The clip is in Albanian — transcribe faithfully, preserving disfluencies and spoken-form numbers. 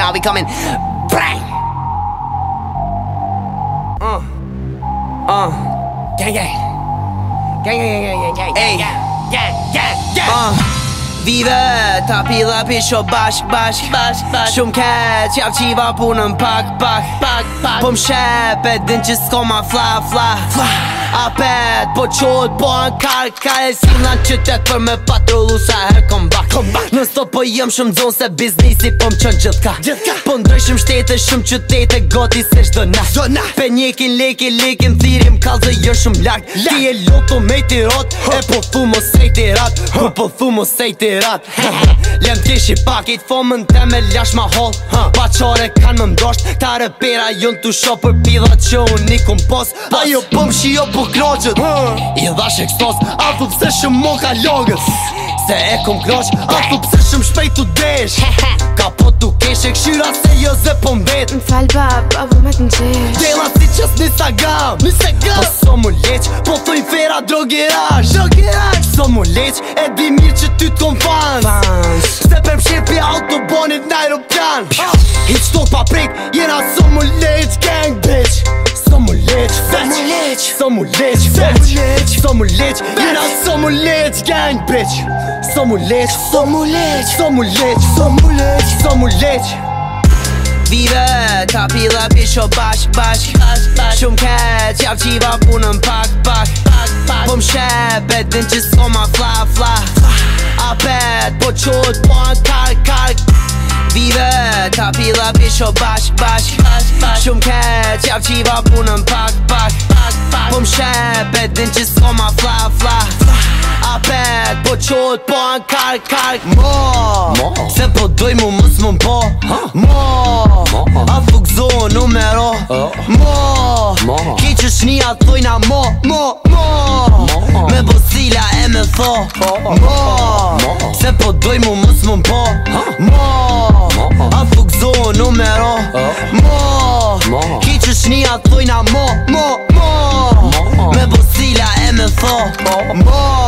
now we coming. Bang. Uh. Uh. Gang gang. Gang gang gang gang gang. Gang gang gang. Uh. Vive ta pilla pish o bashk bashk bashk bashk Shumë keq jap qiva punën pak pak pak pak Po m'shep e din që s'ko ma fla fla fla Apet po qot po an kar kar E sillan qytet për me patrollu sa her kom bak Në stop po jem shumë zonë se biznisi po m'qon gjithka Po ndryshim shtete shumë qytete goti se shdo na Pe njekin leki lekin thirim kalze jë shumë lak Ti e loto me ti rot E po thu mo sejti rat Po po thu mo sejti rat Lem tishi pakit fomën te me lash ma hol Pa qare kan më mdosht Ta repera jon tu sho për pidhat që unë i kom pos Ajo pëm shio po kroqët I dhash ekstos A thu pse shumë mo ka logës Se e kom kroq A thu pse shumë shpejt tu desh Ka po tu kesh e këshyra se jo ze po mbet M'fal bab, avo me t'nqesh Dela si qës nisa gam Nisa gam Po so mu leq Po thuj fera drogerash Drogerash So mu leq E di mirë që ty t'kom fans Fans Se për mshepi autobonit n'aeroplan Hiq to pa prik Jena so mu leq gang bitch So mu leq veç So mu leq veç So mu leq Jena so mu leq gang bitch So mu leq So mu leq So mu leq So mu leq So mu leq Vive ta pilla pish o bashk bashk Shumë keq jap qiva punën pak pak Po m'shep e din që s'ko ma fla fla Apet po qot po an kar kar Vive ta pilla pish o bashk bashk Shumë keq jap qiva punën pak pak Po m'shep e din që s'ko ma fla fla Apet po qot po an kar kar Mo Se po doj mu mës më po Mo A fuk zo numero Mo Ki që shnia thojna mo Mo Mo Me bosila e me tho Mo Se po doj mu mës më po Mo A fuk zo numero Mo Ki që shnia thojna mo Mo Me bosila e me tho Mo